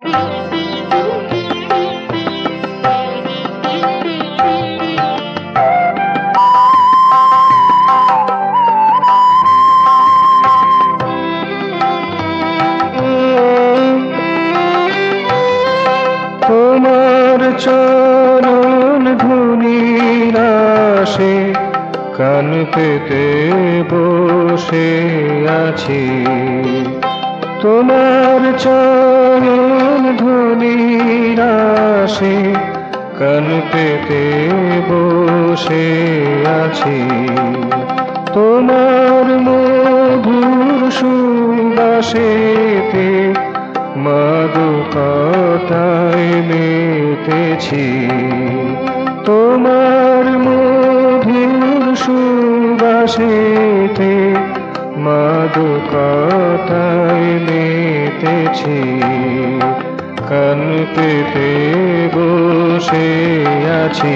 তোমার চরণ ধুনির আশে কান পেতে বসে আছি। তোমার চরণ ধুনির আশে কান পেতে বসে আছি। তোমার মধুর সুবাসেতে মাগো কথায় মেতেছি। তোমার মধুর সুবাসেতে মাগো কথায় মেতেছি। কান পেতে বসে আছি।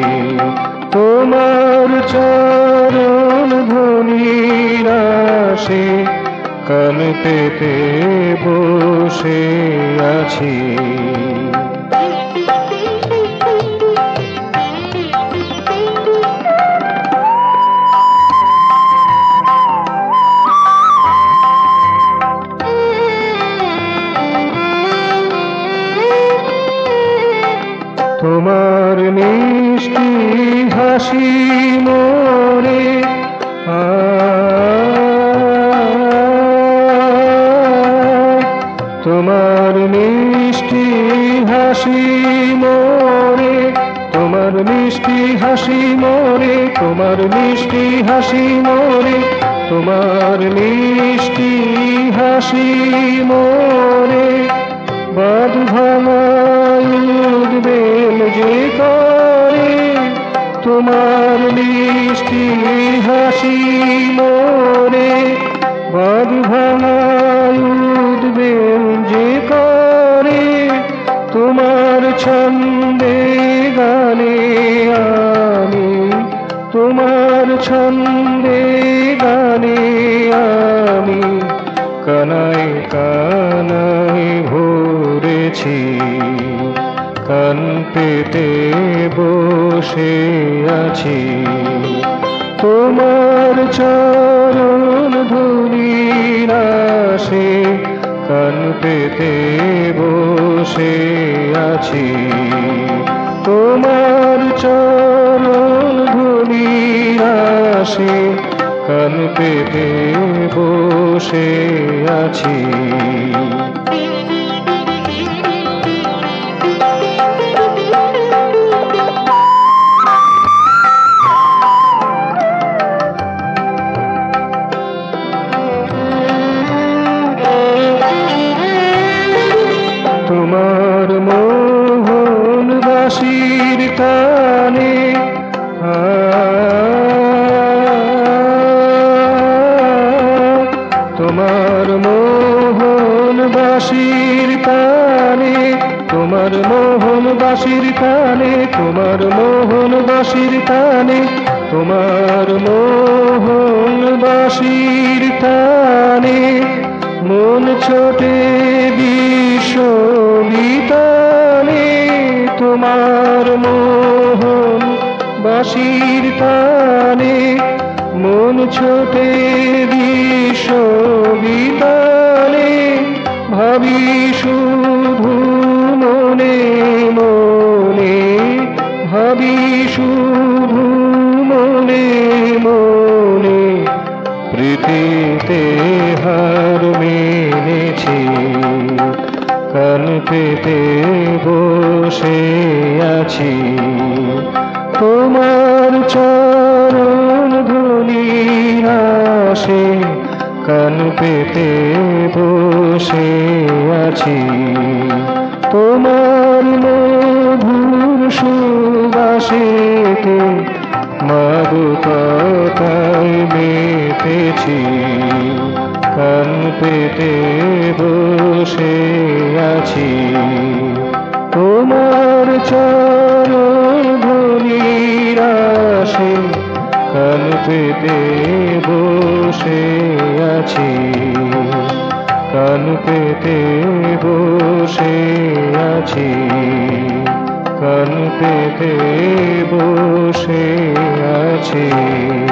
তোমার চরণ ধ্বনির আশে কান পেতে বসে আছি। তোমার মিষ্টি হাসি মোরে তোমার মিষ্টি হাসি মোরে, তোমার মিষ্টি হাসি মোরে, তোমার মিষ্টি হাসি মোরে, তোমার মিষ্টি হাসি মোরে। বাদ ভাঙায় উদ্বেল যে করে, তোমার মিষ্টি হাসি মোরে। বাদ ভাঙায় উদ্বেল যে করে, তোমার ছন্দে গানে আমি, তোমার ছন্দে গানে আমি কানায় কানায় ভরেছি। কান পেতে বসে আছি। তোমার চরণ ধুনির আশে কান পেতে বসে আছি। তোমার চরণ ধুনির আশে কান পেতে বসে আছি। তোমার মোহন বাঁশির কানে তোমার মোহন বাঁশির কানে, তোমার মোহন বাঁশির কানে, তোমার মোহন বাঁশির কানে, তোমার মোহন বাঁশির কানে মন ছোটে বিশ্ববিতানে। তোমার মোহন বাঁশির কানে মন ছোটে বিশ্ববিতানে। ভাবি শুধু মনে মনে, ভাবি শুধু মনে মনে, প্রীতিতে হার মেনেছি। কান পেতে বসে আছি। তোমার চরণ ধুনির আশে কান পেতে বসে আছি। তোমার মধুর সুবাসেতে মাগো কথায় মেতেছি। কান পেতে বসে আছি। তোমার চরণ ধুনির আশে কান পেতে বসে আছি। কান পেতে বসে আছি, কান পেতে বসে আছি।